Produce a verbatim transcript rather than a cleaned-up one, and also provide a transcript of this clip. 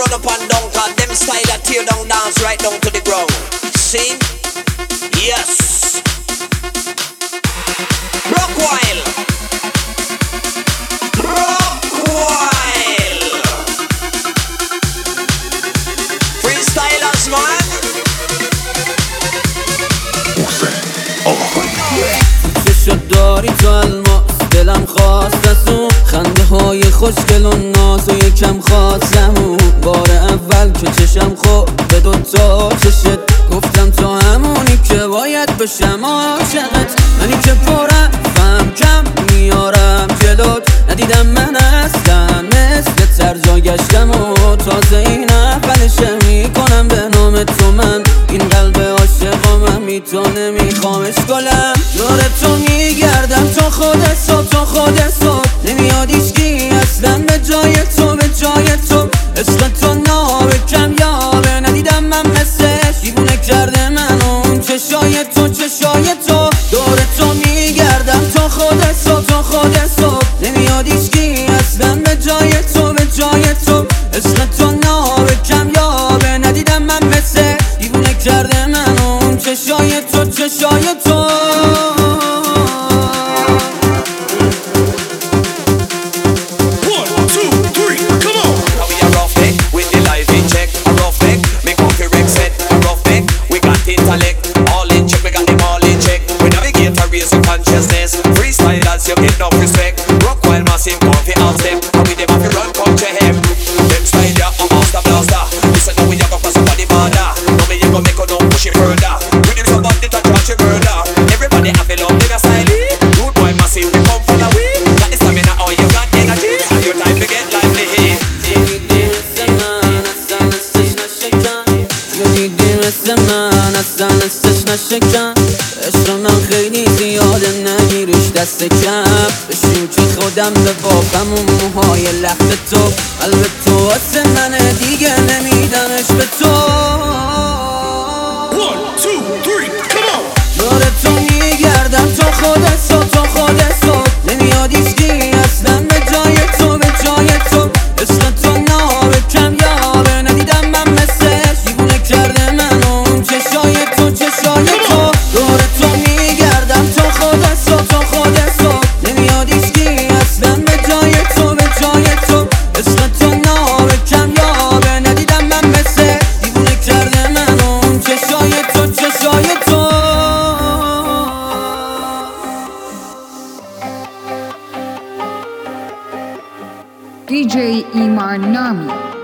run up and down, cause them style that tear down dance right down to the ground. See? Yes. Rockwile. Rockwile. Freestylers, man. چشات داری تو الماس، دلم خواست از اون خنده های خوشگل و ناز و یکم خواستم اون بار اول که چشم خورد به دوتا چشت گفتم تو همونی که باید بشم عاشقت، منی که پرم فهم کم میارم جلوت، ندیدم من اصلا مثل ترجا گشتم و تازه این اولشه میکنم به نام تو من این قلب عاشقم میتونه میخوامش گلم دور تو میگردم تا خودت صبح تا خودت صبح نمیاد ایشکی اصلا به جای تو به جای تو عشق تو نابه کم یابه ندیدم من مثلش دیوونه کرده من اون چشای تو چشای تو دور تو میگردم تا خودت صبح تا خودت صبح نمیاد ایشکی اصلا به جای تو به جای تو عشق تو نابه کم یابه ندیدم من مثل دیوونه کرده من اون چشای تو چشای تو Freestylers, you get no respect. Rockwile massive, coffee out step. And we them have to run, come to him. Them style ya, a master blaster. Listen now we ya go for somebody border. Now me you go make a no push it further. With him somebody to charge you murder. Everybody have a love, nigga style. Rude boy massive, we come for the way. Got the stamina, oh you got energy. And your time to get lively. من اصلا استش نشکم عشق من خیلی زیاده نگیرش دست کم بشین که خودم به بابم و موهای لخت تو قلب تو واسه منه دیگه نمیدمش به تو دور تو میگردم تا خودت صبح تا خودت صبح نمیاد ایشکی اصلا به جای تو به جای تو عشق تو نابه کم یابه ندیدم من مثلش دیوونه کرده من اون چشای تو چشای تو دور تو میگردم تا خودت صبح تا خودت صبح نمیاد ایشکی اصلا به جای تو به جای تو عشق تو نابه کم یابه ندیدم من مثل دیوونه کرده من اون چشای تو چشای تو دی جی Imar Nami.